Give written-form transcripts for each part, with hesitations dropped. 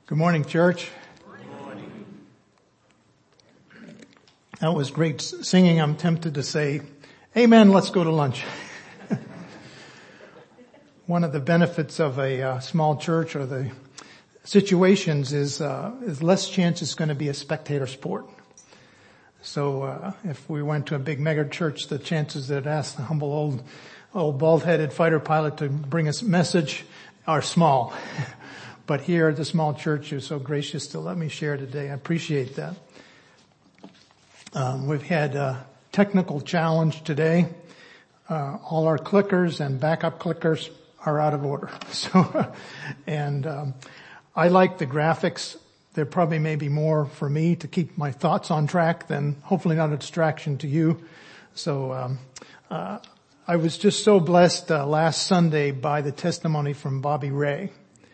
Good morning, church. Good morning. That was great singing. I'm tempted to say, amen, let's go to lunch. One of the benefits of a small church or the situations is less chance it's going to be a spectator sport. So if we went to a big mega church, the chances that ask the humble old bald-headed fighter pilot to bring us a message are small. But here at the small church, you're so gracious to let me share today. I appreciate that. We've had a technical challenge today. All our clickers and backup clickers are out of order. I like the graphics. There probably may be more for me to keep my thoughts on track than hopefully not a distraction to you. So I was just so blessed last Sunday by the testimony from Bobby Ray.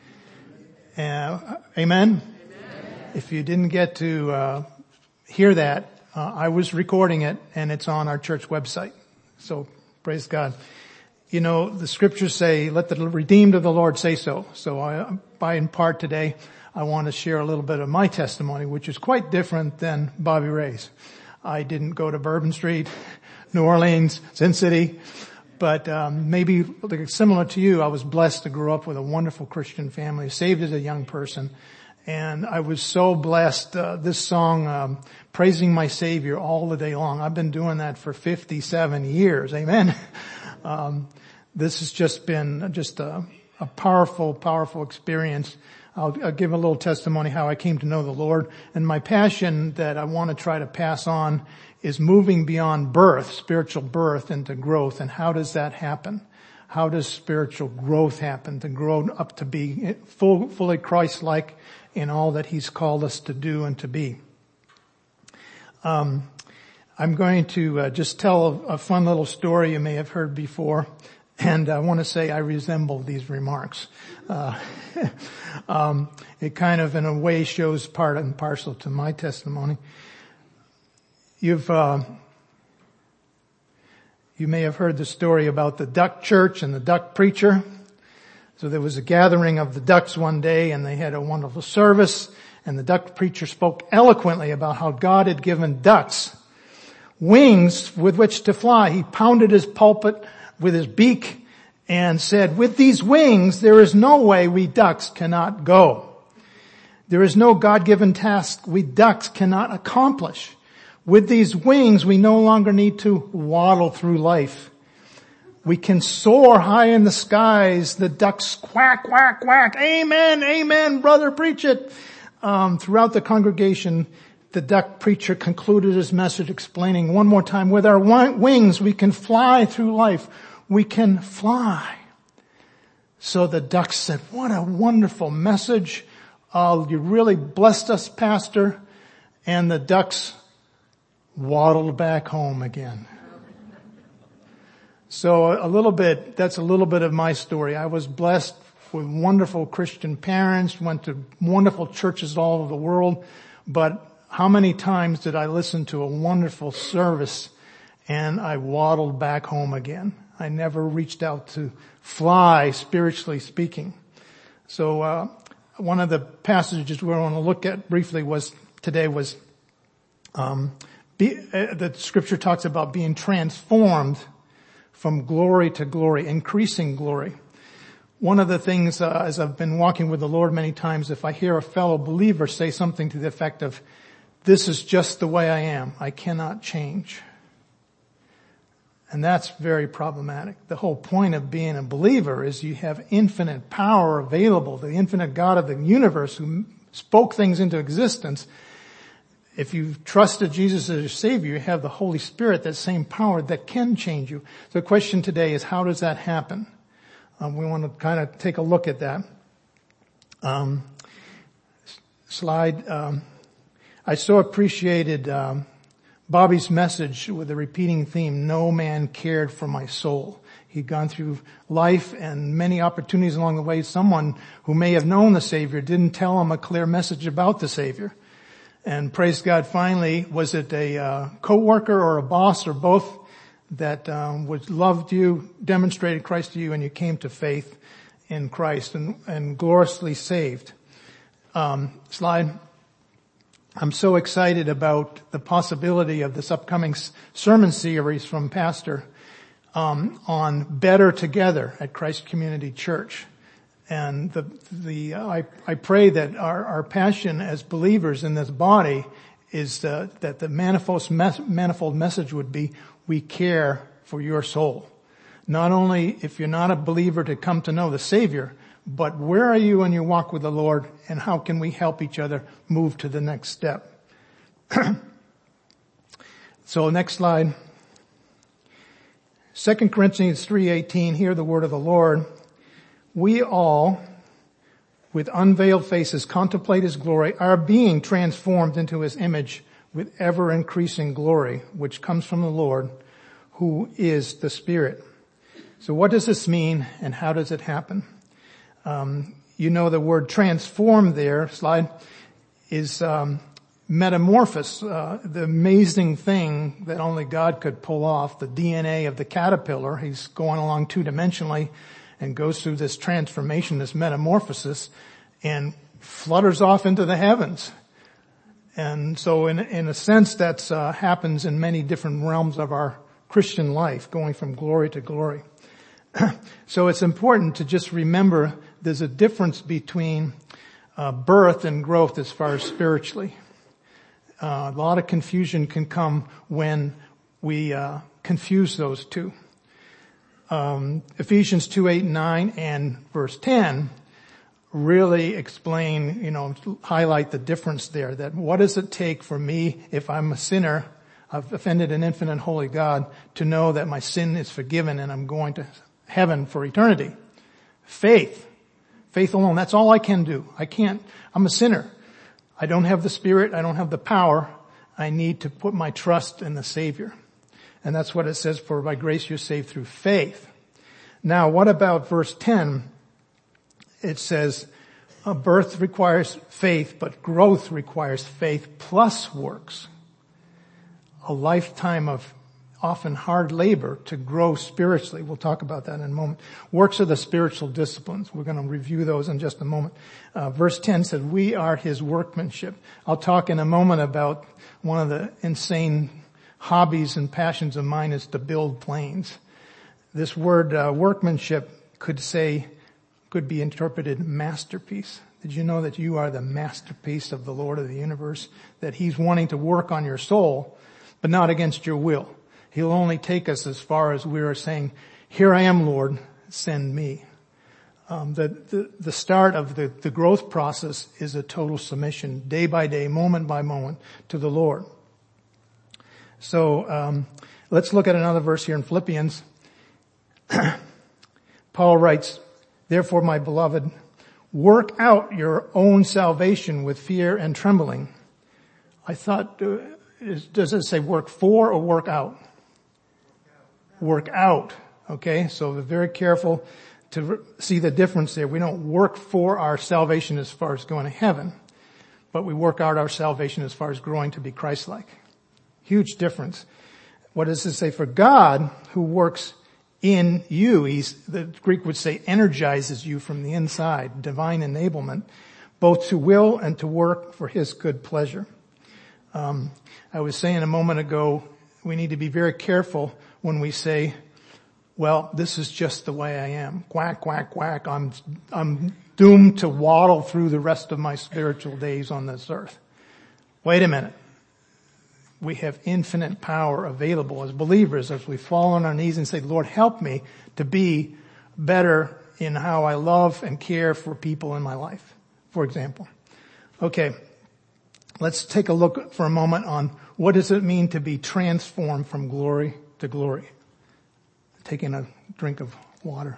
Amen? Amen. If you didn't get to hear that, I was recording it and it's on our church website. So praise God. You know, the scriptures say, let the redeemed of the Lord say so. So in part today, I want to share a little bit of my testimony, which is quite different than Bobby Ray's. I didn't go to Bourbon Street, New Orleans, Sin City. But maybe similar to you, I was blessed to grow up with a wonderful Christian family, saved as a young person. And I was so blessed. This song, Praising My Savior all the day long. I've been doing that for 57 years. Amen. This has just been a powerful, powerful experience. I'll give a little testimony how I came to know the Lord. And my passion that I want to try to pass on is moving beyond birth, spiritual birth, into growth. And how does that happen? How does spiritual growth happen to grow up to be fully Christ-like in all that He's called us to do and to be? I'm going to just tell a fun little story you may have heard before. And I want to say I resemble these remarks. It kind of in a way shows part and parcel to my testimony. You may have heard the story about the duck church and the duck preacher. So there was a gathering of the ducks one day and they had a wonderful service, and the duck preacher spoke eloquently about how God had given ducks wings with which to fly. He pounded his pulpit with his beak and said, with these wings, there is no way we ducks cannot go. There is no God-given task we ducks cannot accomplish. With these wings, we no longer need to waddle through life. We can soar high in the skies. The ducks quack, quack, quack. Amen, amen, brother, preach it. Throughout the congregation, the duck preacher concluded his message explaining one more time, with our wings, we can fly through life. We can fly. So the ducks said, what a wonderful message. You really blessed us, Pastor. And the ducks waddled back home again. So that's a little bit of my story. I was blessed with wonderful Christian parents, went to wonderful churches all over the world, but how many times did I listen to a wonderful service and I waddled back home again? I never reached out to fly, spiritually speaking. So one of the passages we want to look at briefly today was the scripture talks about being transformed from glory to glory, increasing glory. One of the things, as I've been walking with the Lord many times, if I hear a fellow believer say something to the effect of, this is just the way I am, I cannot change. And that's very problematic. The whole point of being a believer is you have infinite power available. The infinite God of the universe who spoke things into existence. If you've trusted Jesus as your Savior, you have the Holy Spirit, that same power that can change you. The question today is, how does that happen? We want to kind of take a look at that. Slide. I so appreciated Bobby's message with the repeating theme, no man cared for my soul. He'd gone through life and many opportunities along the way. Someone who may have known the Savior didn't tell him a clear message about the Savior. And praise God, finally, was it a co-worker or a boss or both that loved you, demonstrated Christ to you, and you came to faith in Christ and gloriously saved. slide. I'm so excited about the possibility of this upcoming sermon series from Pastor on Better Together at Christ Community Church. And I pray that our passion as believers in this body is that the manifold message would be, we care for your soul. Not only if you're not a believer to come to know the Savior, but where are you in your walk with the Lord, and how can we help each other move to the next step? So next slide. 2 Corinthians 3:18, hear the word of the Lord. We all, with unveiled faces, contemplate His glory, are being transformed into His image with ever increasing glory, which comes from the Lord, who is the Spirit. So what does this mean, and how does it happen? You know the word transform there, slide, is metamorphosis, the amazing thing that only God could pull off, the DNA of the caterpillar. He's going along two-dimensionally and goes through this transformation, this metamorphosis, and flutters off into the heavens. And so in a sense that's happens in many different realms of our Christian life, going from glory to glory. So it's important to just remember there's a difference between birth and growth as far as spiritually. A lot of confusion can come when we confuse those two. Ephesians 2:8-9 and verse 10 really explain, highlight the difference there, that what does it take for me if I'm a sinner, I've offended an infinite and holy God, to know that my sin is forgiven and I'm going to heaven for eternity? Faith. Faith alone. That's all I can do. I'm a sinner. I don't have the Spirit. I don't have the power. I need to put my trust in the Savior. And that's what it says, for by grace you're saved through faith. Now, what about verse 10? It says, birth requires faith, but growth requires faith plus works. A lifetime of often hard labor to grow spiritually. We'll talk about that in a moment. Works are the spiritual disciplines. We're going to review those in just a moment. Verse 10 said, we are His workmanship. I'll talk in a moment about one of the insane hobbies and passions of mine is to build planes. This word workmanship could be interpreted masterpiece. Did you know that you are the masterpiece of the Lord of the universe? That He's wanting to work on your soul, but not against your will. He'll only take us as far as we are saying, here I am, Lord, send me. The start of the growth process is a total submission, day by day, moment by moment, to the Lord. So let's look at another verse here in Philippians. Paul writes, therefore, my beloved, work out your own salvation with fear and trembling. I thought, does it say work for or work out? Work out. Okay, so we're very careful to see the difference there. We don't work for our salvation as far as going to heaven, but we work out our salvation as far as growing to be Christ-like. Huge difference. What does it say? For God, who works in you, the Greek would say energizes you from the inside, divine enablement, both to will and to work for His good pleasure. I was saying a moment ago, we need to be very careful when we say, well, this is just the way I am. Quack, quack, quack. I'm doomed to waddle through the rest of my spiritual days on this earth. Wait a minute. We have infinite power available as believers as we fall on our knees and say, Lord, help me to be better in how I love and care for people in my life, for example. Okay, let's take a look for a moment on what does it mean to be transformed from glory to glory. Taking a drink of water.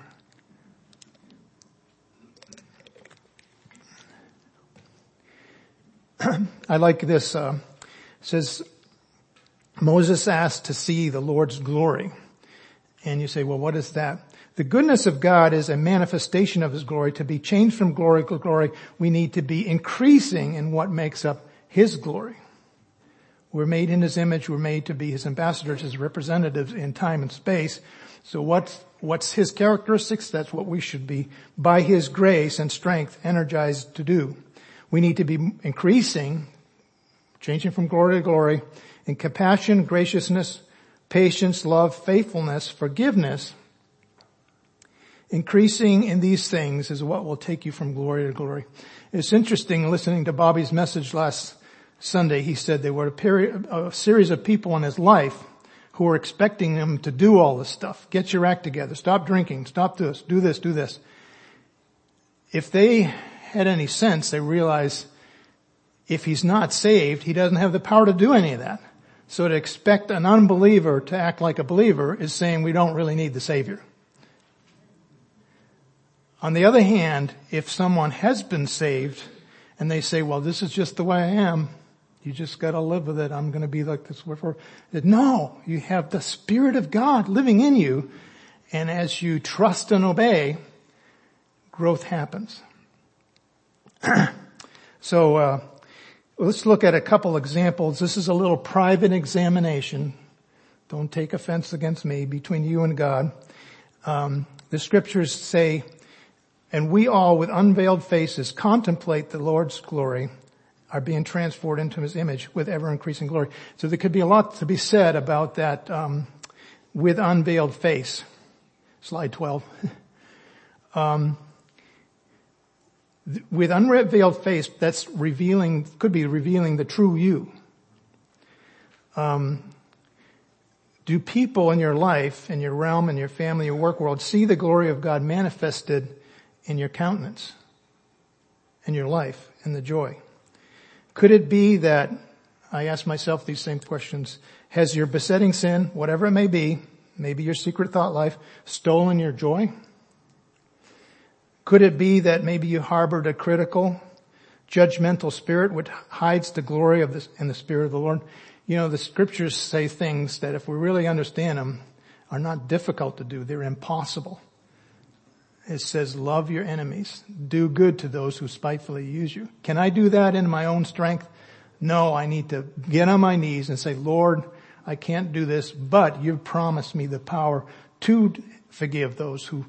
I like this. It says, Moses asked to see the Lord's glory. And you say, well, what is that? The goodness of God is a manifestation of His glory. To be changed from glory to glory, we need to be increasing in what makes up His glory. We're made in His image. We're made to be His ambassadors, His representatives in time and space. So what's His characteristics? That's what we should be, by His grace and strength, energized to do. We need to be increasing, changing from glory to glory, in compassion, graciousness, patience, love, faithfulness, forgiveness. Increasing in these things is what will take you from glory to glory. It's interesting listening to Bobby's message last Sunday. He said there were a series of people in his life who were expecting him to do all this stuff. Get your act together. Stop drinking. Stop this. Do this. Do this. If they had any sense, they realize if he's not saved, he doesn't have the power to do any of that. So to expect an unbeliever to act like a believer is saying we don't really need the Savior. On the other hand, if someone has been saved and they say, well, this is just the way I am, you just got to live with it. I'm going to be like this. No, you have the Spirit of God living in you. And as you trust and obey, growth happens. So let's look at a couple examples. This is a little private examination. Don't take offense against me, between you and God. The scriptures say, and we all with unveiled faces contemplate the Lord's glory, are being transformed into his image with ever increasing glory. So there could be a lot to be said about that with unveiled face. Slide 12. With unveiled face, that's revealing, could be revealing the true you. Do people in your life, in your realm, in your family, your work world, see the glory of God manifested in your countenance, in your life, in the joy? Could it be that, I ask myself these same questions, has your besetting sin, whatever it may be, maybe your secret thought life, stolen your joy? Could it be that maybe you harbored a critical, judgmental spirit which hides the glory of this in the Spirit of the Lord? You know, the scriptures say things that if we really understand them are not difficult to do. They're impossible. It says, love your enemies. Do good to those who spitefully use you. Can I do that in my own strength? No, I need to get on my knees and say, Lord, I can't do this, but you've promised me the power to forgive those who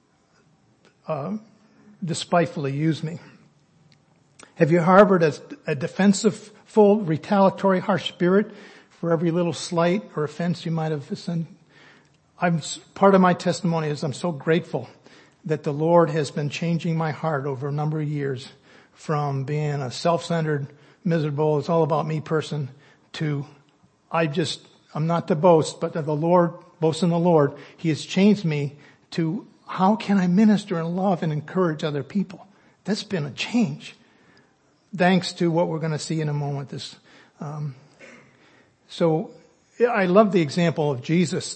despitefully use me. Have you harbored a defensive, full, retaliatory, harsh spirit for every little slight or offense you might have sinned? Part of my testimony is I'm so grateful that the Lord has been changing my heart over a number of years from being a self-centered, miserable, it's all about me person to I'm not to boast, but the Lord, boast in the Lord. He has changed me to how can I minister and love and encourage other people? That's been a change. Thanks to what we're going to see in a moment. So I love the example of Jesus.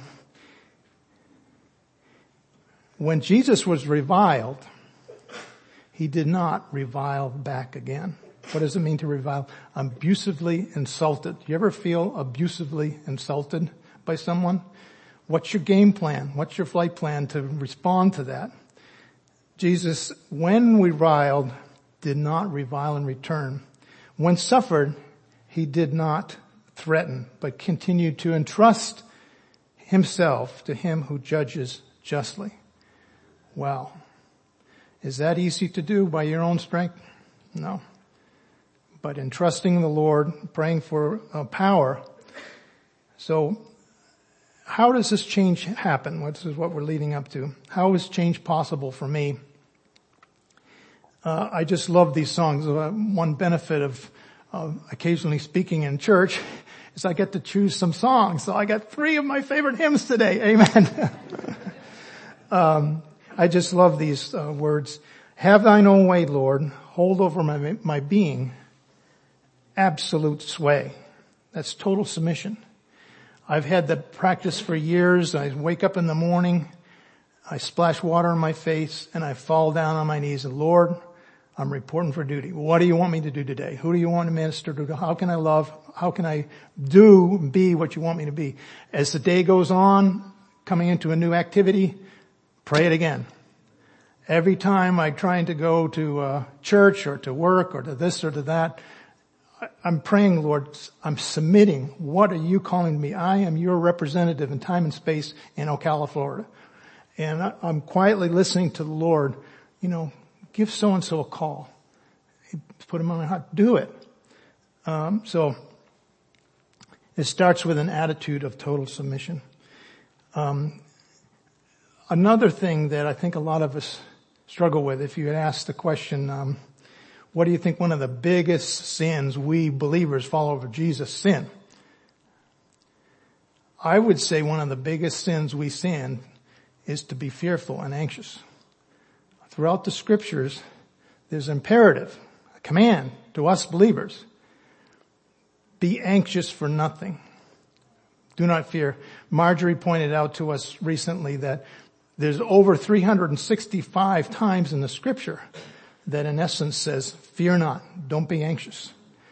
When Jesus was reviled, he did not revile back again. What does it mean to revile? Abusively insulted. You ever feel abusively insulted by someone? What's your game plan? What's your flight plan to respond to that? Jesus, when reviled, did not revile in return. When suffered, he did not threaten, but continued to entrust himself to him who judges justly. Wow. Is that easy to do by your own strength? No. But in trusting the Lord, praying for power. So how does this change happen? This is what we're leading up to. How is change possible for me? I just love these songs. One benefit of occasionally speaking in church is I get to choose some songs. So I got 3 of my favorite hymns today. Amen. I just love these words. Have thine own way, Lord. Hold over my being. Absolute sway. That's total submission. I've had the practice for years. I wake up in the morning, I splash water on my face, and I fall down on my knees. And Lord, I'm reporting for duty. What do you want me to do today? Who do you want to minister to? How can I love? How can I be what you want me to be? As the day goes on, coming into a new activity, pray it again. Every time I'm trying to go to church or to work or to this or to that, I'm praying, Lord, I'm submitting. What are you calling me? I am your representative in time and space in Ocala, Florida. And I'm quietly listening to the Lord, give so-and-so a call. He put them on my heart. Do it. So it starts with an attitude of total submission. Another thing that I think a lot of us struggle with, if you had asked the question, what do you think one of the biggest sins we believers, followers of Jesus, sin? I would say one of the biggest sins we sin is to be fearful and anxious. Throughout the scriptures, there's an imperative, a command to us believers. Be anxious for nothing. Do not fear. Marjorie pointed out to us recently that there's over 365 times in the scripture that in essence says, fear not, don't be anxious.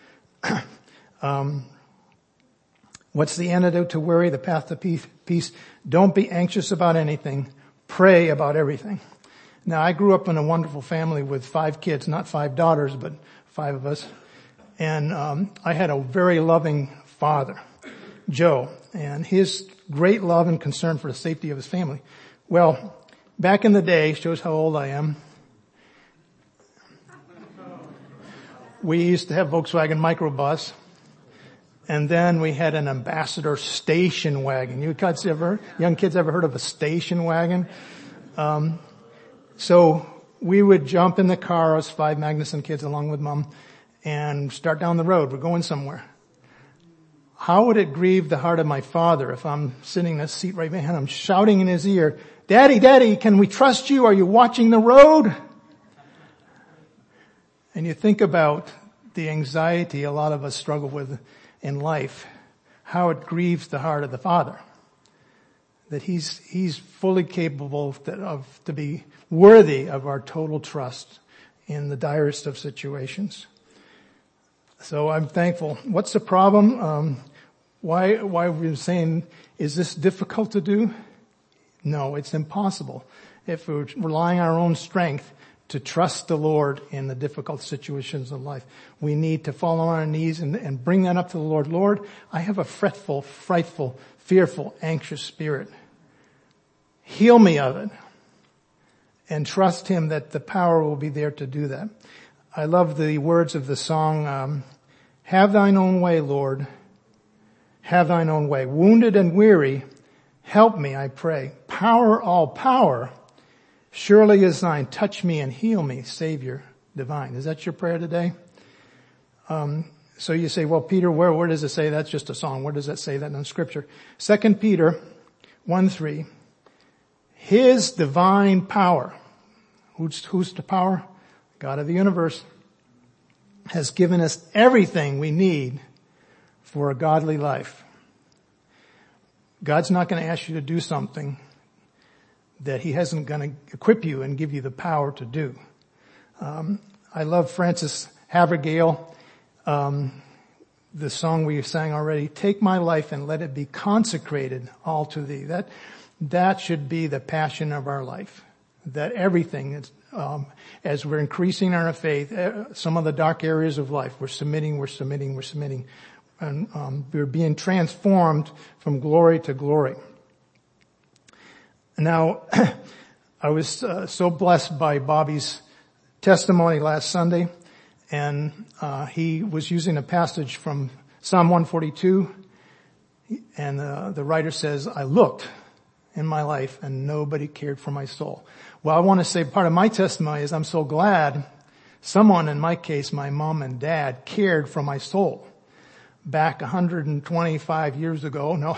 What's the antidote to worry? The path to peace. Don't be anxious about anything. Pray about everything. Now, I grew up in a wonderful family with 5 kids, not 5 daughters, but 5 of us. And I had a very loving father, Joe, and his great love and concern for the safety of his family. Well, back in the day, shows how old I am, we used to have Volkswagen microbus, and then we had an Ambassador station wagon. Young kids ever heard of a station wagon? So we would jump in the car, us 5 Magnuson kids along with Mom, and start down the road. We're going somewhere. How would it grieve the heart of my father if I'm sitting in a seat right behind him, shouting in his ear, Daddy, Daddy, can we trust you? Are you watching the road? And you think about the anxiety a lot of us struggle with in life, how it grieves the heart of the Father. That He's fully capable to be worthy of our total trust in the direst of situations. So I'm thankful. What's the problem? Why we're saying, is this difficult to do? No, it's impossible. If we're relying on our own strength to trust the Lord in the difficult situations of life, we need to fall on our knees and bring that up to the Lord. Lord, I have a fretful, frightful, fearful, anxious spirit. Heal me of it. And trust Him that the power will be there to do that. I love the words of the song, have thine own way, Lord. Have thine own way. Wounded and weary, help me, I pray. Power, all power, surely is thine. Touch me and heal me, Savior divine. Is that your prayer today? So you say, well, Peter, where does it say that's just a song? Where does that say that in Scripture? 2 Peter 1:3. His divine power. Who's the power? God of the universe has given us everything we need for a godly life. God's not going to ask you to do something that He hasn't going to equip you and give you the power to do. I love Frances Havergale, the song we sang already, take my life and let it be consecrated all to Thee. That should be the passion of our life. That everything is, as we're increasing our faith, some of the dark areas of life, we're submitting. And we're being transformed from glory to glory. Now, I was so blessed by Bobby's testimony last Sunday, and he was using a passage from Psalm 142, and the writer says, I looked in my life and nobody cared for my soul. Well, I want to say part of my testimony is I'm so glad someone, in my case, my mom and dad, cared for my soul. Back 125 years ago, no,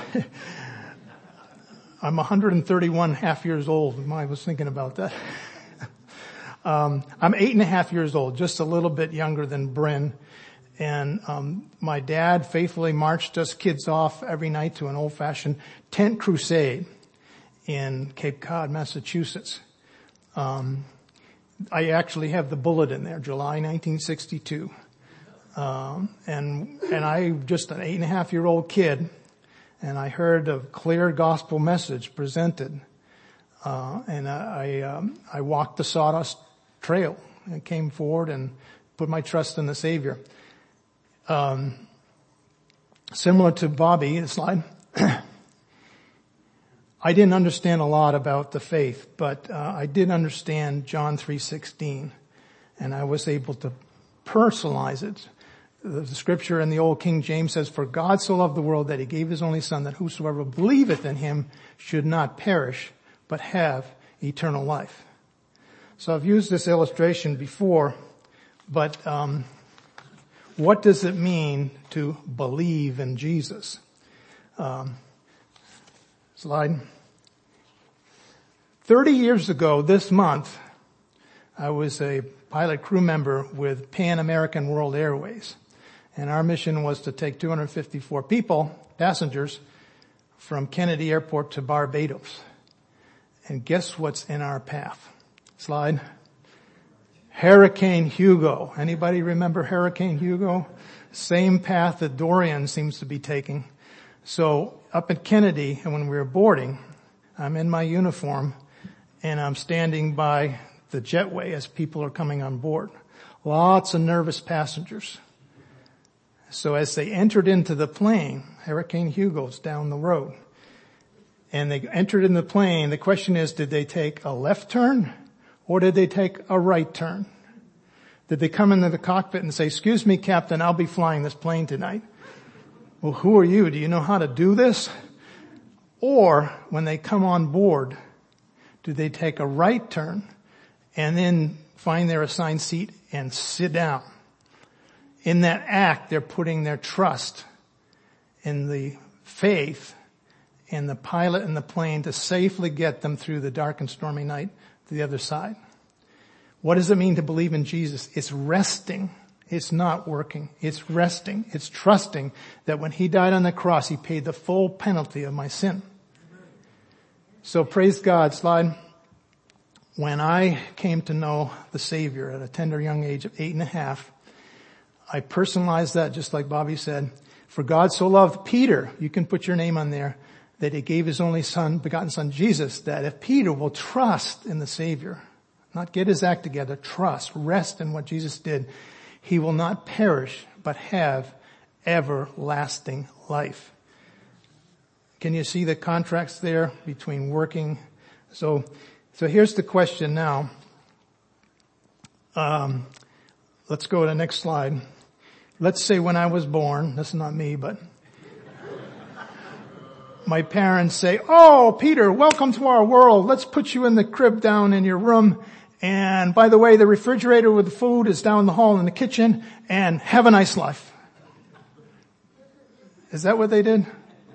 I'm 131 half years old. I was thinking about that. I'm 8.5 years old, just a little bit younger than Bryn. And my dad faithfully marched us kids off every night to an old-fashioned tent crusade in Cape Cod, Massachusetts. I actually have the bullet in there, July 1962. And I just an 8.5-year-old kid, and I heard a clear gospel message presented. And I walked the sawdust trail and came forward and put my trust in the Savior. Similar to Bobby, the slide. I didn't understand a lot about the faith, but I did understand John 3:16, and I was able to personalize it. The scripture in the old King James says, "For God so loved the world that he gave his only son, that whosoever believeth in him should not perish, but have eternal life." So I've used this illustration before, but what does it mean to believe in Jesus? Slide. 30 years ago this month, I was a pilot crew member with Pan American World Airways. And our mission was to take 254 passengers, from Kennedy Airport to Barbados. And guess what's in our path? Slide. Hurricane Hugo. Anybody remember Hurricane Hugo? Same path that Dorian seems to be taking. So up at Kennedy, and when we were boarding, I'm in my uniform and I'm standing by the jetway as people are coming on board. Lots of nervous passengers. So as they entered into the plane, Hurricane Hugo's down the road. And they entered in the plane. The question is, did they take a left turn or did they take a right turn? Did they come into the cockpit and say, "Excuse me, Captain, I'll be flying this plane tonight"? Well, who are you? Do you know how to do this? Or when they come on board, do they take a right turn and then find their assigned seat and sit down? In that act, they're putting their trust in the faith in the pilot and the plane to safely get them through the dark and stormy night to the other side. What does it mean to believe in Jesus? It's resting. It's not working. It's resting. It's trusting that when he died on the cross, he paid the full penalty of my sin. So praise God. Slide. When I came to know the Savior at a tender young age of 8.5, I personalized that just like Bobby said. For God so loved Peter, you can put your name on there, that he gave his only son, begotten son, Jesus, that if Peter will trust in the Savior, not get his act together, trust, rest in what Jesus did, he will not perish, but have everlasting life. Can you see the contrast there between working? So here's the question now. Let's go to the next slide. Let's say when I was born, this is not me, but my parents say, "Oh, Peter, welcome to our world. Let's put you in the crib down in your room. And by the way, the refrigerator with the food is down the hall in the kitchen, and have a nice life." Is that what they did?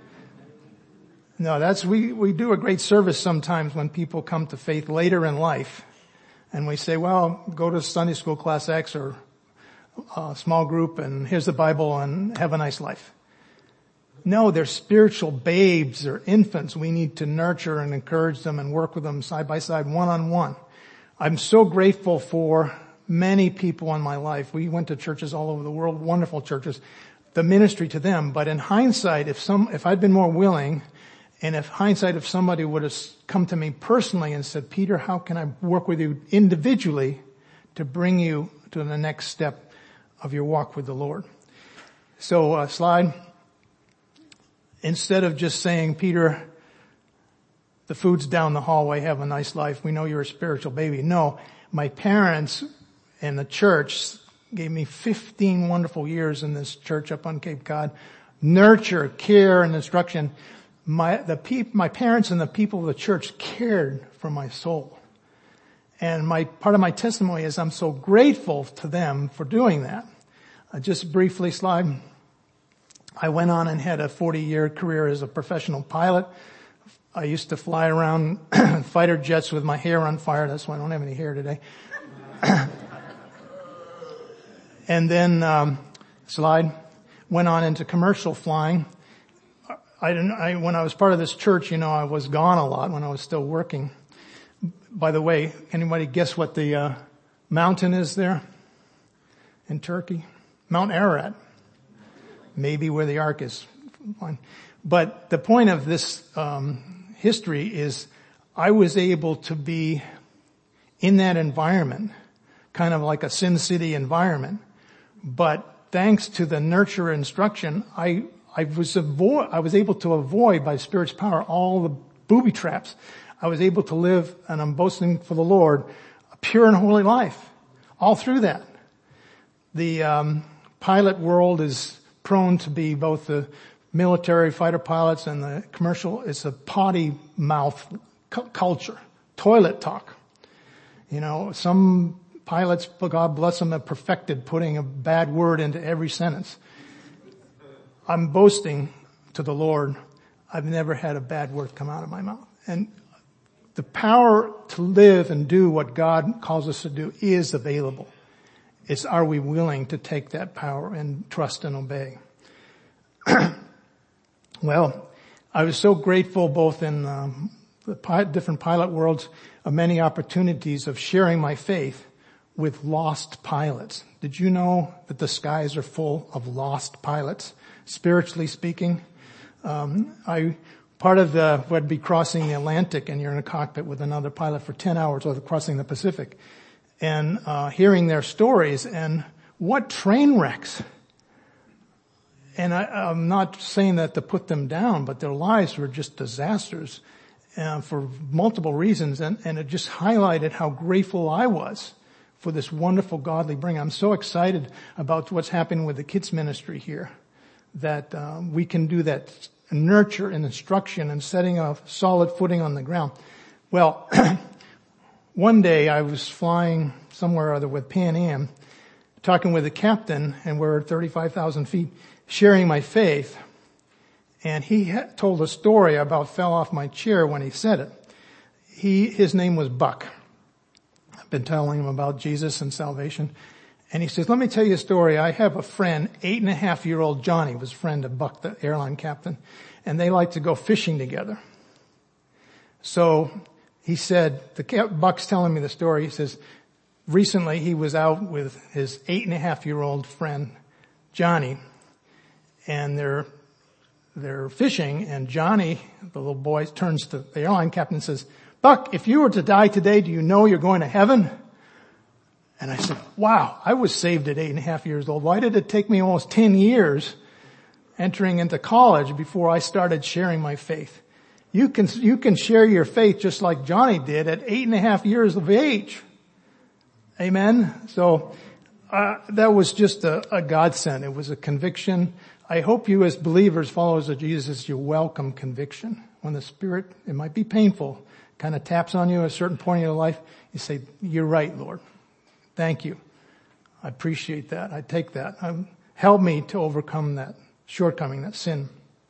No, we do a great service sometimes when people come to faith later in life. And we say, well, go to Sunday school class X or a small group and here's the Bible and have a nice life. No, they're spiritual babes. They're infants. We need to nurture and encourage them and work with them side by side, one-on-one. I'm so grateful for many people in my life. We went to churches all over the world, wonderful churches, the ministry to them. But in hindsight, if I'd been more willing, and if somebody would have come to me personally and said, "Peter, how can I work with you individually to bring you to the next step of your walk with the Lord?" So, slide. Instead of just saying, "Peter, the food's down the hallway, have a nice life. We know you're a spiritual baby." No, my parents and the church gave me 15 wonderful years in this church up on Cape Cod. Nurture, care, and instruction. My parents and the people of the church cared for my soul. And part of my testimony is I'm so grateful to them for doing that. Just briefly, slide. I went on and had a 40-year career as a professional pilot. I used to fly around fighter jets with my hair on fire. That's why I don't have any hair today. And then, slide, went on into commercial flying. When I was part of this church, I was gone a lot when I was still working. By the way, anybody guess what the mountain is there in Turkey? Mount Ararat. Maybe where the ark is. But the point of this history is I was able to be in that environment, kind of like a Sin City environment. But thanks to the nurture instruction, I was able to avoid by Spirit's power all the booby traps. I was able to live, and I'm boasting for the Lord, a pure and holy life all through that. The pilot world is prone to be both the military fighter pilots and the commercial. It's a potty mouth culture, toilet talk. You know, some pilots, God bless them, have perfected putting a bad word into every sentence. I'm boasting to the Lord, I've never had a bad word come out of my mouth. And the power to live and do what God calls us to do is available. It's, are we willing to take that power and trust and obey? Well, I was so grateful both in the different pilot worlds of many opportunities of sharing my faith with lost pilots. Did you know that the skies are full of lost pilots, spiritually speaking? Part of would be crossing the Atlantic, and you're in a cockpit with another pilot for 10 hours, or crossing the Pacific, and hearing their stories and what train wrecks. And I'm not saying that to put them down, but their lives were just disasters for multiple reasons, and it just highlighted how grateful I was for this wonderful godly bring. I'm so excited about what's happening with the kids ministry here, that we can do that nurture and instruction and setting a solid footing on the ground. Well, one day I was flying somewhere or other with Pan Am, talking with the captain, and we're at 35,000 feet, sharing my faith. And he told a story about fell off my chair when he said it. His name was Buck. I've been telling him about Jesus and salvation. And he says, let me tell you a story. I have a friend, 8.5-year-old Johnny was a friend of Buck, the airline captain, and they like to go fishing together. So he said, Buck's telling me the story. He says, recently he was out with his 8.5-year-old friend, Johnny, and they're fishing, and Johnny, the little boy, turns to the airline captain and says, Buck, if you were to die today, do you know you're going to heaven? And I said, wow, I was saved at 8.5 years old. Why did it take me almost 10 years entering into college before I started sharing my faith? You can share your faith just like Johnny did at 8.5 years of age. Amen. So, that was just a godsend. It was a conviction. I hope you as believers, followers of Jesus, you welcome conviction. When the Spirit, it might be painful, kind of taps on you at a certain point in your life, you say, you're right, Lord. Thank you. I appreciate that. I take that. Help me to overcome that shortcoming, that sin.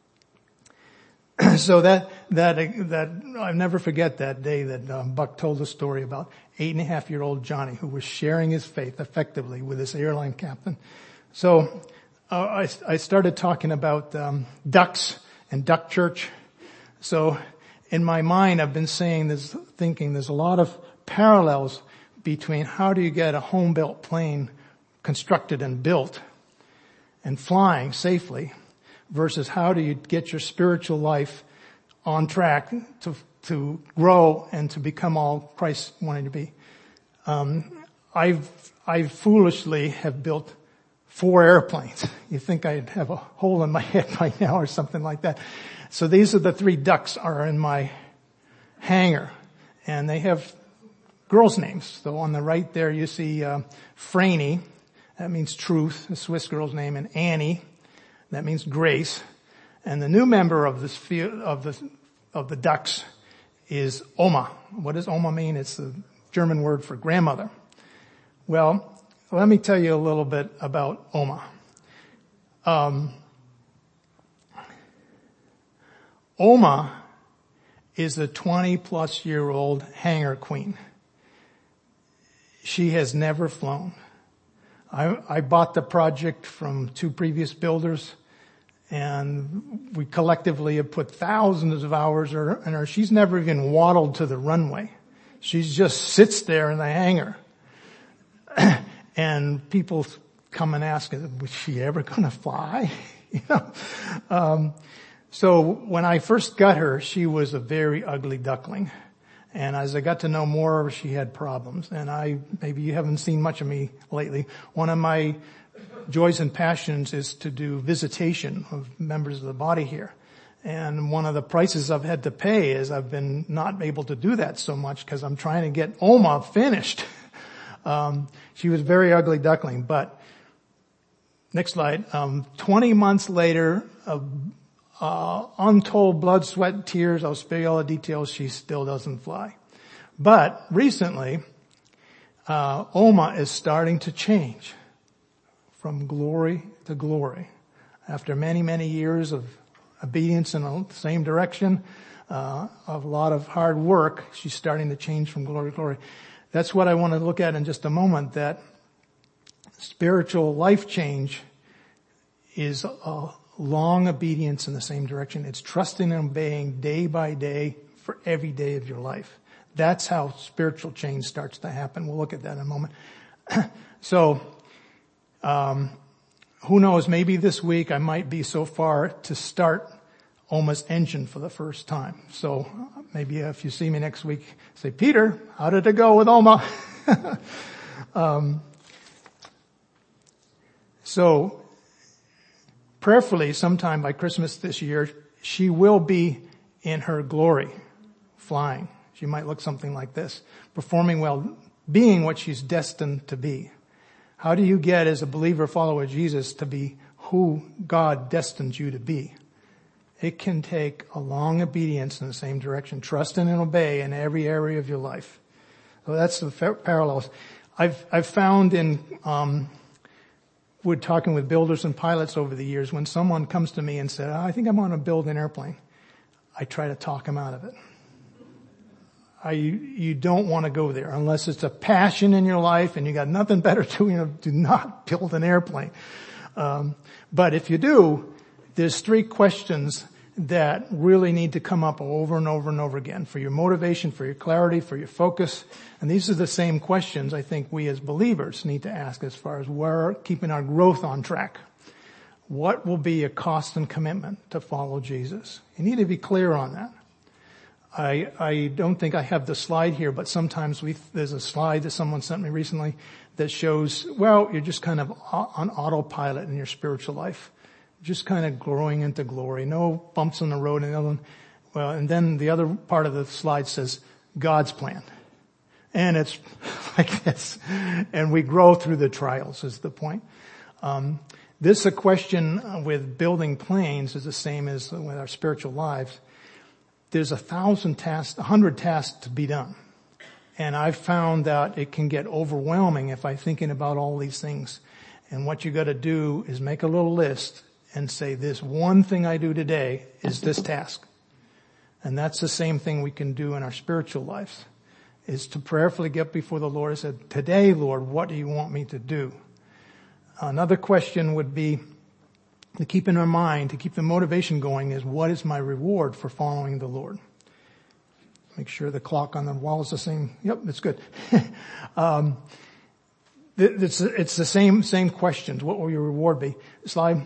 So that I'll never forget that day that Buck told the story about 8.5-year-old Johnny, who was sharing his faith effectively with his airline captain. So I started talking about ducks and duck church. So in my mind, I've been thinking there's a lot of parallels between how do you get a home-built plane constructed and built and flying safely versus how do you get your spiritual life on track to grow and to become all Christ wanted to be. I foolishly have built 4 airplanes. You think I'd have a hole in my head by now or something like that. So these are the 3 ducks are in my hangar, and they have girls' names. So on the right there you see Franny, that means truth, a Swiss girl's name, and Annie, that means grace. And the new member of this of the ducks is Oma. What does Oma mean? It's the German word for grandmother. Well, let me tell you a little bit about Oma. Oma is a 20-plus-year-old hangar queen. She has never flown. I bought the project from 2 previous builders, and we collectively have put thousands of hours in her. She's never even waddled to the runway. She just sits there in the hangar. And people come and ask, was she ever going to fly? You know? So when I first got her, she was a very ugly duckling. And as I got to know more of her, she had problems. And maybe you haven't seen much of me lately. One of my joys and passions is to do visitation of members of the body here. And one of the prices I've had to pay is I've been not able to do that so much because I'm trying to get Oma finished. She was a very ugly duckling, but Next slide. 20 months later, untold blood, sweat, tears, I'll spare you all the details, she still doesn't fly. But recently, Oma is starting to change from glory to glory. After many, many years of obedience in the same direction, of a lot of hard work, she's starting to change from glory to glory. That's what I want to look at in just a moment, that spiritual life change is a long obedience in the same direction. It's trusting and obeying day by day for every day of your life. That's how spiritual change starts to happen. We'll look at that in a moment. So, who knows, maybe this week I might be so far to start Oma's engine for the first time. So maybe if you see me next week, say, Peter, how did it go with Oma? So prayerfully, sometime by Christmas this year, she will be in her glory, flying. She might look something like this, performing well, being what she's destined to be. How do you get, as a believer, follower of Jesus, to be who God destined you to be? It can take a long obedience in the same direction, trust and obey in every area of your life. So that's the parallels. I've found in, we're talking with builders and pilots over the years, when someone comes to me and says, I think I'm going to build an airplane, I try to talk them out of it. You don't want to go there unless it's a passion in your life and you got nothing better to do not build an airplane. But if you do, there's 3 questions that really need to come up over and over and over again for your motivation, for your clarity, for your focus. And these are the same questions I think we as believers need to ask as far as where keeping our growth on track. What will be a cost and commitment to follow Jesus? You need to be clear on that. I don't think I have the slide here, but sometimes there's a slide that someone sent me recently that shows, well, you're just kind of on autopilot in your spiritual life. Just kind of growing into glory. No bumps in the road. And then the other part of the slide says God's plan. And it's like this. And we grow through the trials is the point. This a question with building planes is the same as with our spiritual lives. There's 1,000 tasks, 100 tasks to be done. And I've found that it can get overwhelming if I'm thinking about all these things. And what you got to do is make a little list and say, this one thing I do today is this task. And that's the same thing we can do in our spiritual lives, is to prayerfully get before the Lord and say, today, Lord, what do you want me to do? Another question would be, to keep in our mind, to keep the motivation going, is what is my reward for following the Lord? Make sure the clock on the wall is the same. Yep, it's good. It's the same questions. What will your reward be? Slide.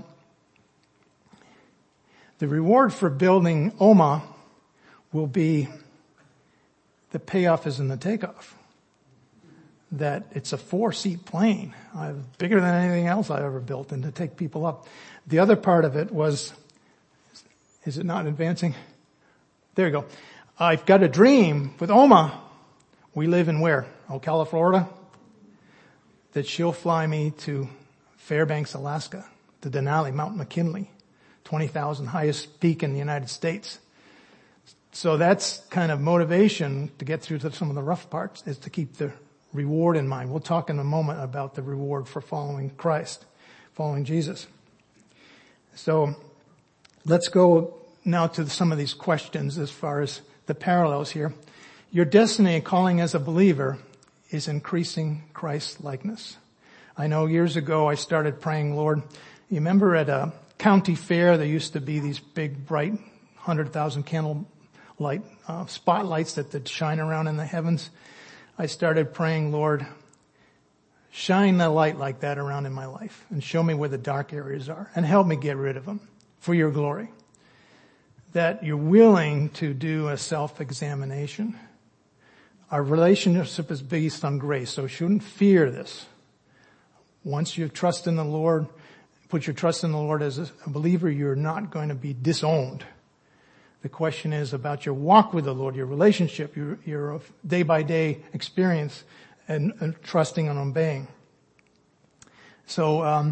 The reward for building Oma will be the payoff is in the takeoff. That it's a 4-seat plane, bigger than anything else I ever built, and to take people up. The other part of it was, is it not advancing? There you go. I've got a dream with Oma. We live in where? Ocala, Florida. That she'll fly me to Fairbanks, Alaska, to Denali, Mount McKinley, 20,000, highest peak in the United States. So that's kind of motivation to get through to some of the rough parts, is to keep the reward in mind. We'll talk in a moment about the reward for following Christ, following Jesus. So let's go now to some of these questions as far as the parallels here. Your destiny and calling as a believer is increasing Christ likeness. I know years ago I started praying, Lord, you remember at a county fair there used to be these big bright 100,000 candle light spotlights that shine around in the heavens. I started praying, Lord, shine the light like that around in my life and show me where the dark areas are and help me get rid of them for your glory. That you're willing to do a self-examination. Our relationship is based on grace, so you shouldn't fear this. Once you trust in the Lord, put your trust in the Lord as a believer, you're not going to be disowned. The question is about your walk with the Lord, your relationship, your day-by-day experience and trusting and obeying. So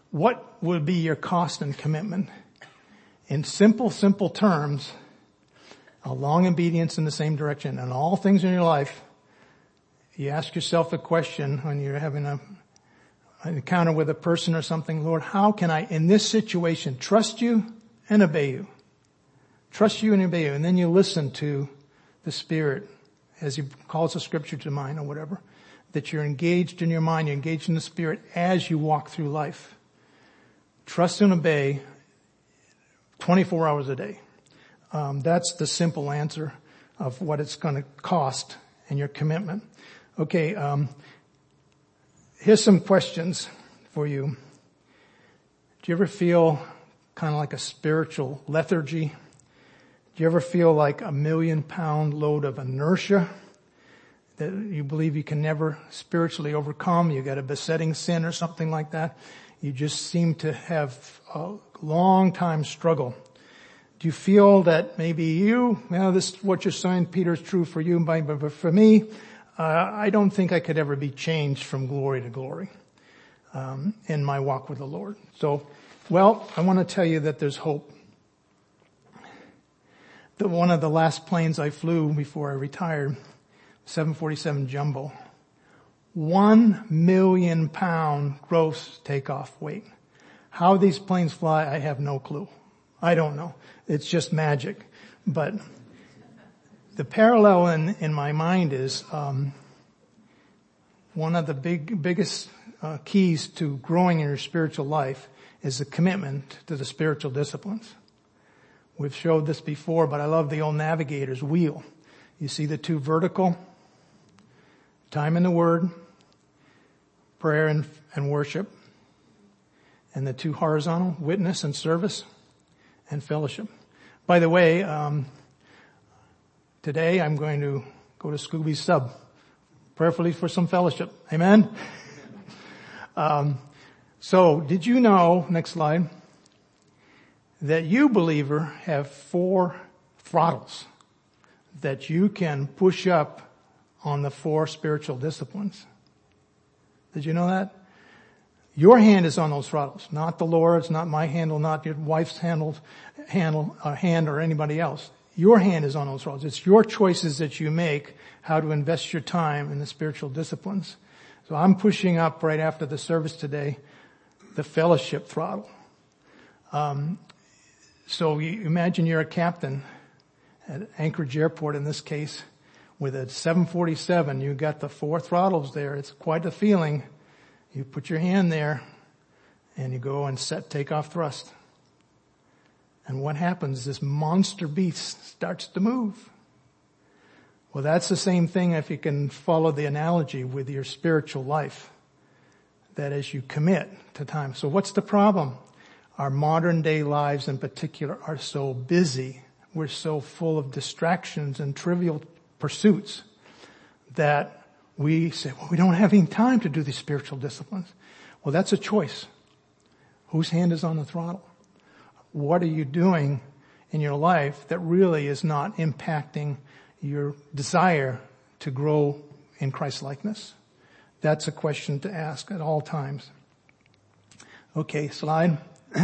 What would be your cost and commitment? In simple terms, a long obedience in the same direction. And all things in your life, you ask yourself a question when you're having an encounter with a person or something. Lord, how can I, in this situation, trust you and obey you? Trust you and obey you. And then you listen to the Spirit as he calls the scripture to mind or whatever. That you're engaged in your mind, you're engaged in the Spirit as you walk through life. Trust and obey 24 hours a day. That's the simple answer of what it's going to cost and your commitment. Okay, here's some questions for you. Do you ever feel kind of like a spiritual lethargy? Do you ever feel like a 1,000,000-pound load of inertia that you believe you can never spiritually overcome? You got a besetting sin or something like that. You just seem to have a long time struggle. Do you feel that maybe this what you're saying, Peter, is true for you, but for me, I don't think I could ever be changed from glory to glory in my walk with the Lord. So, I want to tell you that there's hope. One of the last planes I flew before I retired, 747 Jumbo, 1,000,000-pound gross takeoff weight. How these planes fly, I have no clue. I don't know. It's just magic. But the parallel in my mind is one of the biggest keys to growing in your spiritual life is the commitment to the spiritual disciplines. We've showed this before, but I love the old navigator's wheel. You see the two vertical, time in the Word, prayer and worship, and the two horizontal, witness and service, and fellowship. By the way, today I'm going to go to Scooby's Sub, prayerfully for some fellowship. Amen? So, did you know, next slide, that you, believer, have 4 throttles that you can push up on the 4 spiritual disciplines? Did you know that? Your hand is on those throttles, not the Lord's, not my handle, not your wife's hand or anybody else. Your hand is on those throttles. It's your choices that you make how to invest your time in the spiritual disciplines. So I'm pushing up right after the service today the fellowship throttle. So you imagine you're a captain at Anchorage Airport in this case with a 747. You got the 4 throttles there. It's quite a feeling. You put your hand there and you go and set takeoff thrust. And what happens? This monster beast starts to move. Well, that's the same thing if you can follow the analogy with your spiritual life. That as you commit to time. So what's the problem? Our modern day lives in particular are so busy. We're so full of distractions and trivial pursuits that we say, we don't have any time to do these spiritual disciplines. Well, that's a choice. Whose hand is on the throttle? What are you doing in your life that really is not impacting your desire to grow in Christ likeness? That's a question to ask at all times. Okay, slide.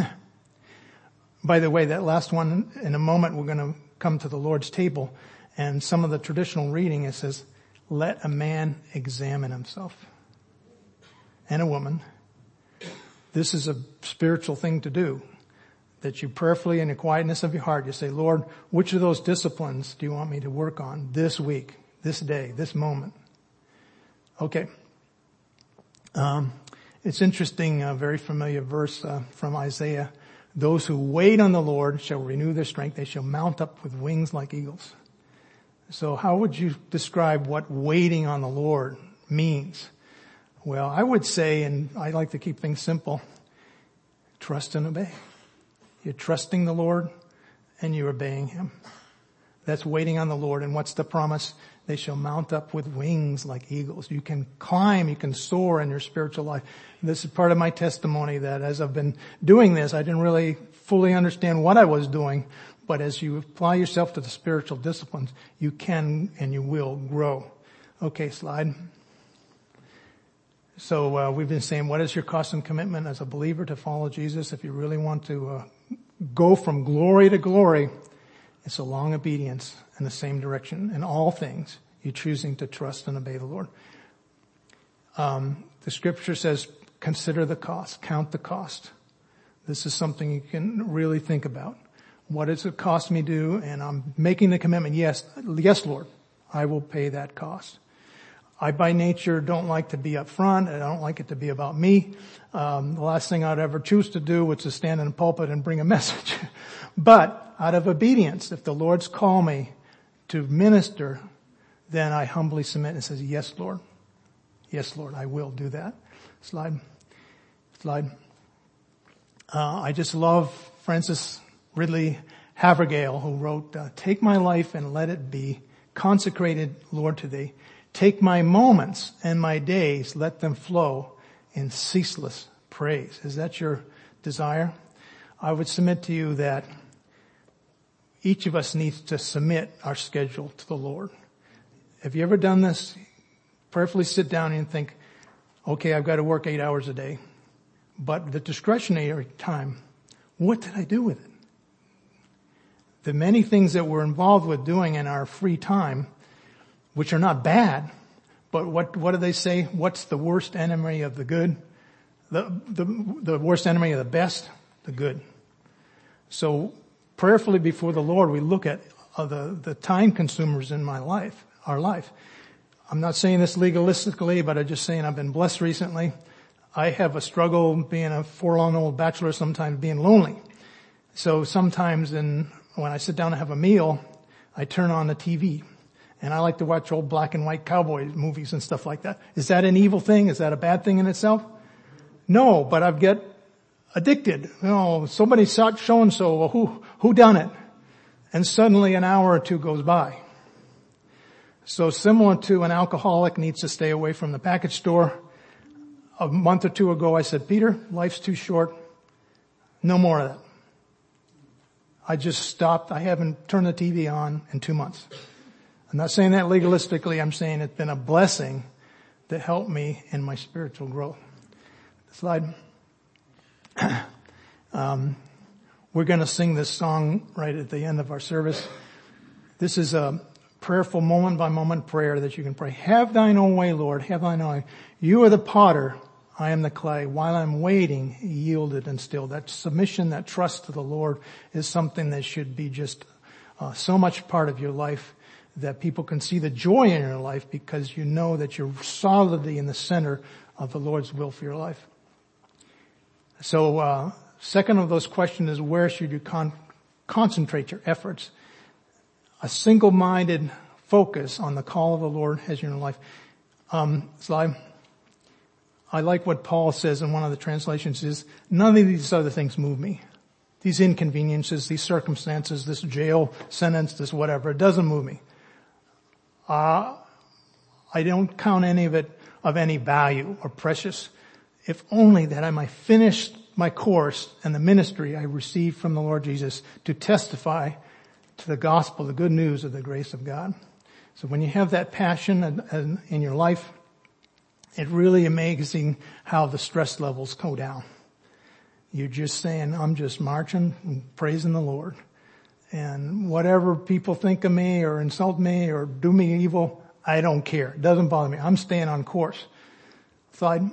By the way, that last one, in a moment we're going to come to the Lord's table, and some of the traditional reading, it says, let a man examine himself. And a woman. This is a spiritual thing to do. That you prayerfully, in the quietness of your heart, you say, Lord, which of those disciplines do you want me to work on this week, this day, this moment? Okay. It's interesting, a very familiar verse from Isaiah. Those who wait on the Lord shall renew their strength. They shall mount up with wings like eagles. So how would you describe what waiting on the Lord means? Well, I would say, and I like to keep things simple, trust and obey. You're trusting the Lord and you're obeying Him. That's waiting on the Lord. And what's the promise? They shall mount up with wings like eagles. You can climb, you can soar in your spiritual life. This is part of my testimony that as I've been doing this, I didn't really fully understand what I was doing. But as you apply yourself to the spiritual disciplines, you can and you will grow. Okay, slide. So we've been saying, what is your cost and commitment as a believer to follow Jesus? If you really want to go from glory to glory, it's a long obedience in the same direction. In all things, you're choosing to trust and obey the Lord. The scripture says, consider the cost, count the cost. This is something you can really think about. What does it cost me to do? And I'm making the commitment, yes, Lord, I will pay that cost. I, by nature, don't like to be up front. I don't like it to be about me. The last thing I'd ever choose to do was to stand in a pulpit and bring a message. But out of obedience, if the Lord's call me to minister, then I humbly submit and says, yes, Lord. Yes, Lord, I will do that. Slide. I just love Francis Ridley Havergale, who wrote, take my life and let it be consecrated, Lord, to thee. Take my moments and my days, let them flow in ceaseless praise. Is that your desire? I would submit to you that each of us needs to submit our schedule to the Lord. Have you ever done this? Prayerfully sit down and think, okay, I've got to work 8 hours a day. But the discretionary time, what did I do with it? The many things that we're involved with doing in our free time, which are not bad, but what do they say? What's the worst enemy of the good? The worst enemy of the best? The good. So prayerfully before the Lord, we look at the time consumers in our life. I'm not saying this legalistically, but I'm just saying I've been blessed recently. I have a struggle being a forlorn old bachelor, sometimes being lonely. So sometimes when I sit down to have a meal, I turn on the TV. And I like to watch old black and white cowboy movies and stuff like that. Is that an evil thing? Is that a bad thing in itself? No, but I get addicted. Somebody shot so-and-so. Well, who done it? And suddenly an hour or two goes by. So similar to an alcoholic needs to stay away from the package store. A month or two ago I said, Peter, life's too short. No more of that. I just stopped. I haven't turned the TV on in 2 months. I'm not saying that legalistically. I'm saying it's been a blessing that helped me in my spiritual growth. Slide. We're going to sing this song right at the end of our service. This is a prayerful moment by moment prayer that you can pray. Have thine own way, Lord. Have thine own way. You are the potter. I am the clay. While I'm waiting, yielded and still. That submission, that trust to the Lord is something that should be just so much part of your life, that people can see the joy in your life because you know that you're solidly in the center of the Lord's will for your life. So, second of those questions is, where should you concentrate your efforts? A single-minded focus on the call of the Lord as your life. Slide. I like what Paul says in one of the translations is, none of these other things move me. These inconveniences, these circumstances, this jail sentence, this whatever, it doesn't move me. I don't count any of it of any value or precious, if only that I might finish my course and the ministry I received from the Lord Jesus to testify to the gospel, the good news of the grace of God. So when you have that passion in your life, it's really amazing how the stress levels go down. You're just saying, I'm just marching and praising the Lord. And whatever people think of me or insult me or do me evil, I don't care. It doesn't bother me. I'm staying on course. Slide.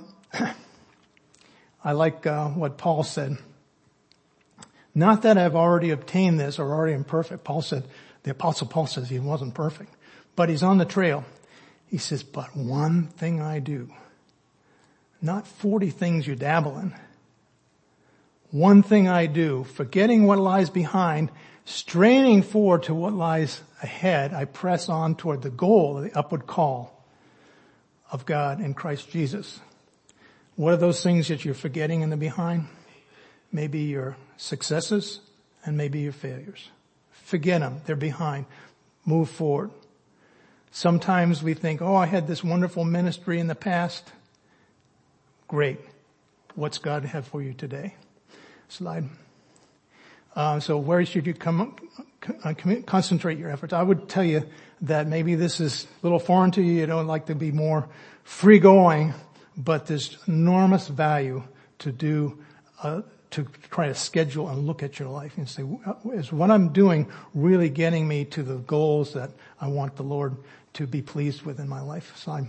I like what Paul said. Not that I've already obtained this or already am perfect. The Apostle Paul says he wasn't perfect, but he's on the trail. He says, but one thing I do, not 40 things you dabble in. One thing I do, forgetting what lies behind, straining forward to what lies ahead, I press on toward the goal of the upward call of God in Christ Jesus. What are those things that you're forgetting in the behind? Maybe your successes and maybe your failures. Forget them. They're behind. Move forward. Sometimes we think, I had this wonderful ministry in the past. Great. What's God have for you today? Slide. So where should you concentrate your efforts? I would tell you that maybe this is a little foreign to you. You don't like to be more free going. but there's enormous value to to try to schedule and look at your life and say, is what I'm doing really getting me to the goals that I want the Lord to be pleased with in my life? So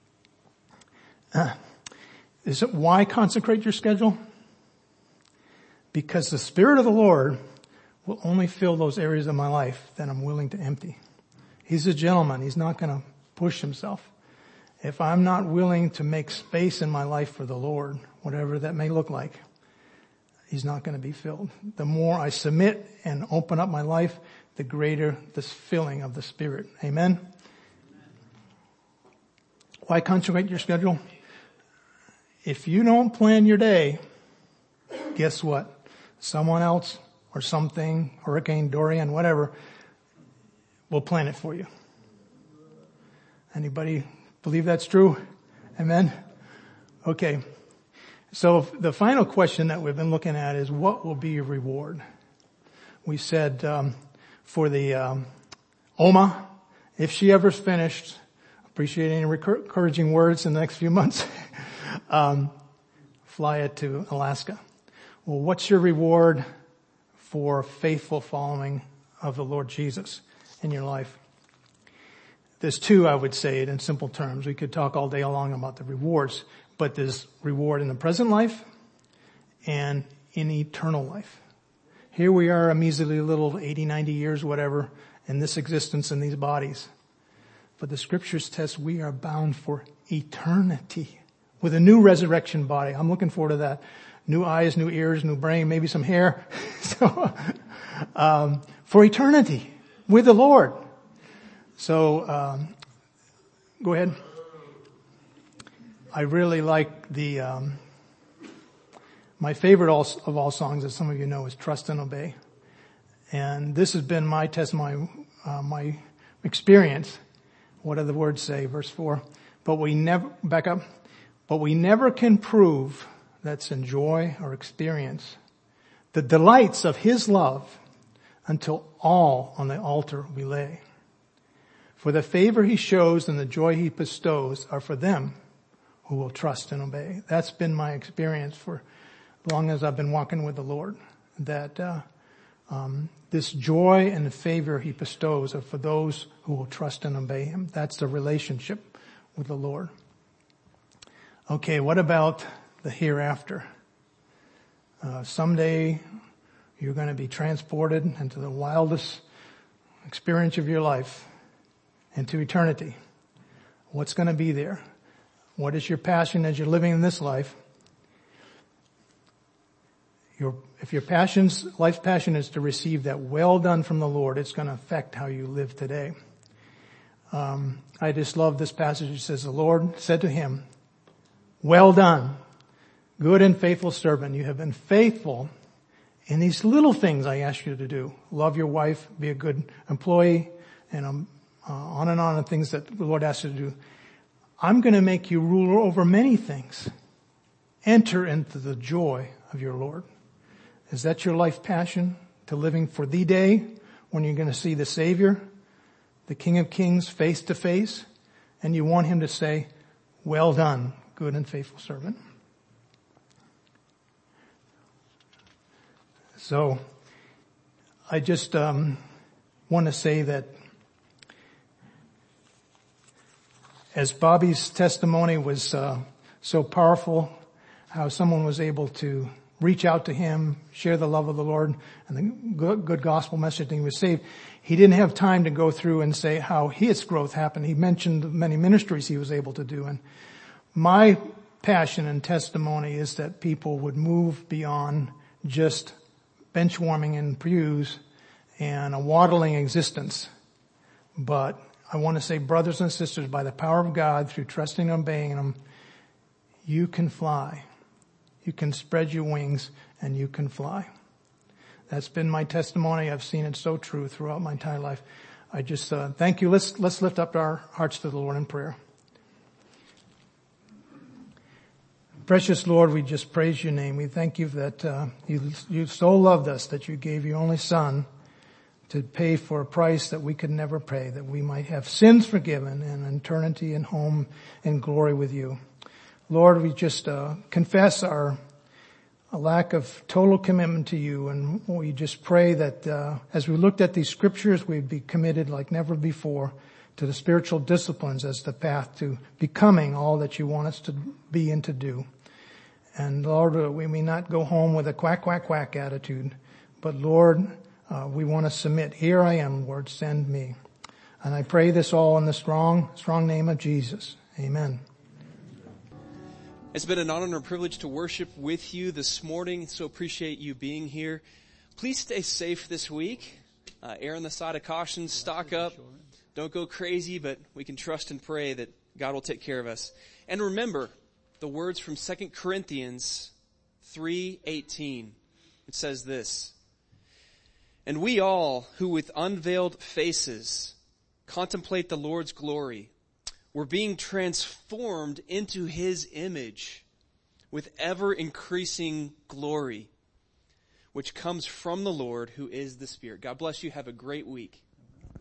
why consecrate your schedule? Because the Spirit of the Lord will only fill those areas of my life that I'm willing to empty. He's a gentleman. He's not going to push himself. If I'm not willing to make space in my life for the Lord, whatever that may look like, He's not going to be filled. The more I submit and open up my life, the greater this filling of the Spirit. Amen? Why consecrate your schedule? If you don't plan your day, guess what? Someone else or something, Hurricane Dorian, whatever, will plan it for you. Anybody believe that's true? Amen? Okay. So the final question that we've been looking at is, what will be your reward? We said for the Oma, if she ever's finished, appreciate any encouraging words in the next few months, fly it to Alaska. Well, what's your reward for faithful following of the Lord Jesus in your life? There's two, I would say it in simple terms. We could talk all day long about the rewards, but there's reward in the present life and in eternal life. Here we are a measly little 80, 90 years, whatever, in this existence in these bodies. But the scriptures test we are bound for eternity with a new resurrection body. I'm looking forward to that. New eyes, new ears, new brain, maybe some hair. So, for eternity with the Lord. So, go ahead. I really like my favorite of all songs, as some of you know, is Trust and Obey. And this has been my testimony, my experience. What do the words say? Verse 4. But we never can prove, that's enjoy or experience, the delights of His love until all on the altar we lay. For the favor He shows and the joy He bestows are for them who will trust and obey. That's been my experience for as long as I've been walking with the Lord. That this joy and the favor He bestows are for those who will trust and obey Him. That's the relationship with the Lord. Okay, what about the hereafter? Someday you're going to be transported into the wildest experience of your life, into eternity. What's going to be there? What is your passion as you're living in this life? If your life's passion is to receive that well done from the Lord, it's going to affect how you live today. I just love this passage. It says, the Lord said to him, well done, good and faithful servant. You have been faithful in these little things I asked you to do. Love your wife, be a good employee, and on and things that the Lord asked you to do. I'm going to make you ruler over many things. Enter into the joy of your Lord. Is that your life passion, to living for the day when you're going to see the Savior, the King of Kings, face to face, and you want Him to say, well done, good and faithful servant? So I just want to say that as Bobby's testimony was so powerful, how someone was able to reach out to him, share the love of the Lord and the good gospel message, and he was saved. He didn't have time to go through and say how his growth happened. He mentioned many ministries he was able to do. And my passion and testimony is that people would move beyond just bench warming in pews and a waddling existence. But I want to say, brothers and sisters, by the power of God, through trusting and obeying Him, you can fly. You can spread your wings and you can fly. That's been my testimony. I've seen it so true throughout my entire life. I just thank you. Let's lift up our hearts to the Lord in prayer. Precious Lord, we just praise your name. We thank you that you so loved us that you gave your only Son to pay for a price that we could never pay, that we might have sins forgiven and eternity and home and glory with you. Lord, we just confess our lack of total commitment to you, and we just pray that as we looked at these scriptures, we'd be committed like never before to the spiritual disciplines as the path to becoming all that you want us to be and to do. And Lord, we may not go home with a quack, quack, quack attitude, but Lord, we want to submit. Here I am, Lord, send me. And I pray this all in the strong name of Jesus. Amen. It's been an honor and a privilege to worship with you this morning. So appreciate you being here. Please stay safe this week. Err on the side of caution, stock up. Don't go crazy, but we can trust and pray that God will take care of us. And remember the words from 2 Corinthians 3:18. It says this, "And we all who with unveiled faces contemplate the Lord's glory, we're being transformed into His image with ever increasing glory, which comes from the Lord who is the Spirit." God bless you. Have a great week.